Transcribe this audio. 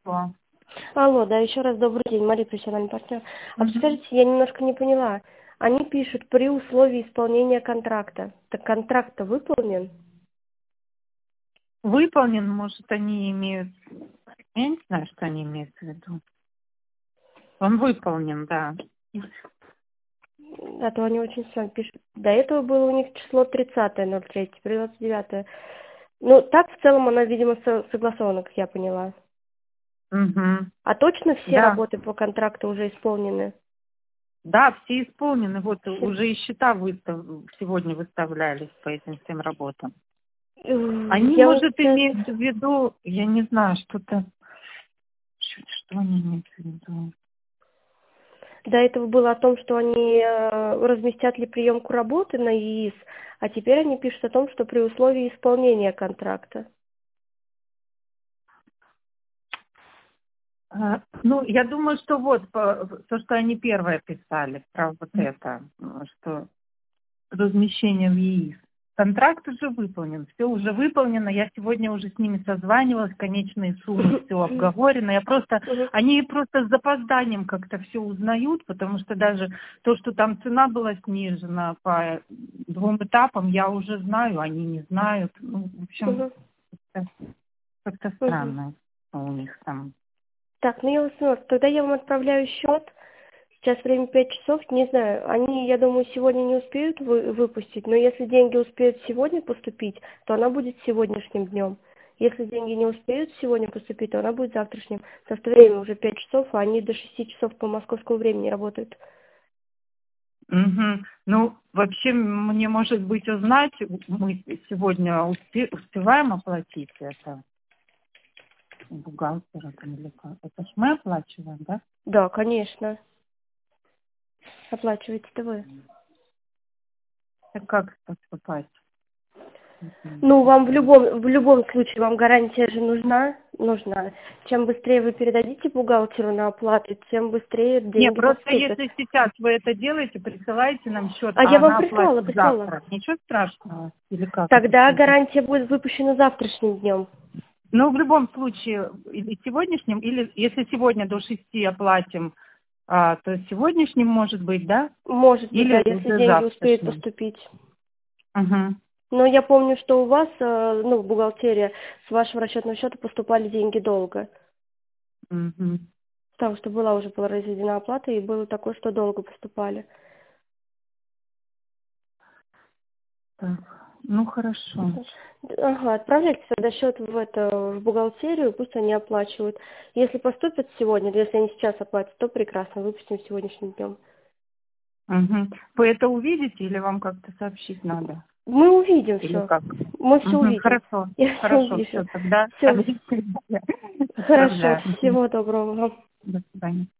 Алло. Алло, да, еще раз добрый день, Мария, профессиональный партнер. А подскажите, я немножко не поняла. Они пишут при условии исполнения контракта. Так контракт-то выполнен? Выполнен, может, они имеют... Я не знаю, что они имеют в виду. Он выполнен, да. А то они очень сами пишут. До этого было у них число 30.03, теперь 29. Ну, так в целом она, видимо, согласована, как я поняла. Угу. А точно все Да. работы по контракту уже исполнены? Да, все исполнены. Вот Все. уже и счета сегодня выставлялись по этим всем работам. Они, Я вот может, сейчас... имеют в виду, я не знаю, что-то... Что они имеют в виду? До этого было о том, что они разместят ли приемку работы на ЕИС, а теперь они пишут о том, что при условии исполнения контракта. Ну, я думаю, что вот то, что они первое писали, про вот это, что размещение в ЕИС. Контракт уже выполнен, все уже выполнено. Я сегодня уже с ними созванивалась, конечные суммы, все обговорено. Они просто с запозданием как-то все узнают, потому что даже то, что там цена была снижена по 2 этапам, я уже знаю, они не знают. Ну, в общем, как-то странно у них там. Так, ну я вас поняла. Тогда я вам отправляю счет. Сейчас время 5 часов, не знаю. Они, я думаю, сегодня не успеют выпустить, но если деньги успеют сегодня поступить, то она будет сегодняшним днем. Если деньги не успеют сегодня поступить, то она будет завтрашним. Потому что время уже 5 часов, а они до 6 часов по московскому времени работают. Угу. Ну, вообще, мне, может быть, узнать, мы сегодня успеваем оплатить это бухгалтера там, или как? Это ж мы оплачиваем, да? Да, конечно. Оплачиваете-то вы. Так как поступать? Ну, вам в любом случае, вам гарантия же нужна. Чем быстрее вы передадите бухгалтеру на оплату, тем быстрее Не, деньги просто поступят. если сейчас вы это делаете, присылайте нам счет, А а я вам она оплатит прислала. завтра. Ничего страшного? Или как это Тогда будет? гарантия будет выпущена завтрашним днем. Ну, в любом случае, или сегодняшним, или если сегодня до 6 оплатим, то сегодняшним может быть, да? Может быть, Или да, если уже деньги успеют завтрашним. поступить. Угу. Но я помню, что у вас, в бухгалтерии с вашего расчетного счета поступали деньги долго. Угу. Потому что была произведена оплата, и было такое, что долго поступали. Так, ну хорошо. Ага, отправляйте тогда счет в бухгалтерию, пусть они оплачивают. Если поступят сегодня, если они сейчас оплатят, то прекрасно, выпустим сегодняшним днем. Угу. Вы это увидите или вам как-то сообщить надо? Мы увидим Или все. как? Мы все Угу. увидим. Хорошо, Я все хорошо, увижу. все, тогда Все. Хорошо. отправляю. Всего доброго вам. До свидания.